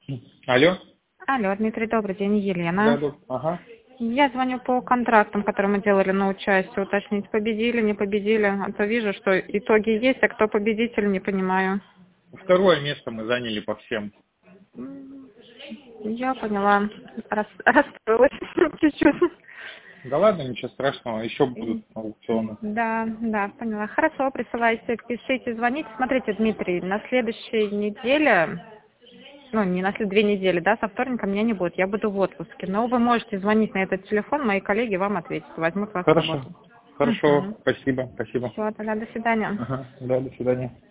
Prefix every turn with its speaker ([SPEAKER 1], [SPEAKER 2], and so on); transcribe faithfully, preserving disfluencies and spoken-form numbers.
[SPEAKER 1] Алло?
[SPEAKER 2] Алло, Дмитрий, добрый день,
[SPEAKER 1] Да,
[SPEAKER 2] Елена.
[SPEAKER 1] да. Ага.
[SPEAKER 2] Я звоню по контрактам, которые мы делали на участие, уточнить, победили, не победили. А то вижу, что итоги есть, а кто победитель, не понимаю.
[SPEAKER 1] Второе место мы заняли по всем.
[SPEAKER 2] М, Я поняла. Рас- Расстроилась чуть-чуть.
[SPEAKER 1] Да ладно, ничего страшного, еще будут
[SPEAKER 2] М,
[SPEAKER 1] аукционы.
[SPEAKER 2] Да, да, поняла. Хорошо, присылайте, пишите, звоните. Смотрите, Дмитрий, на следующей неделе, ну, не на след- две недели, да, со вторника меня не будет, я буду в отпуске. Но вы можете звонить на этот телефон, мои коллеги вам ответят, возьмут вас в
[SPEAKER 1] Хорошо.
[SPEAKER 2] работу.
[SPEAKER 1] Хорошо,
[SPEAKER 2] Угу.
[SPEAKER 1] спасибо, спасибо.
[SPEAKER 2] Все, тогда до свидания.
[SPEAKER 1] Ага, да, до свидания.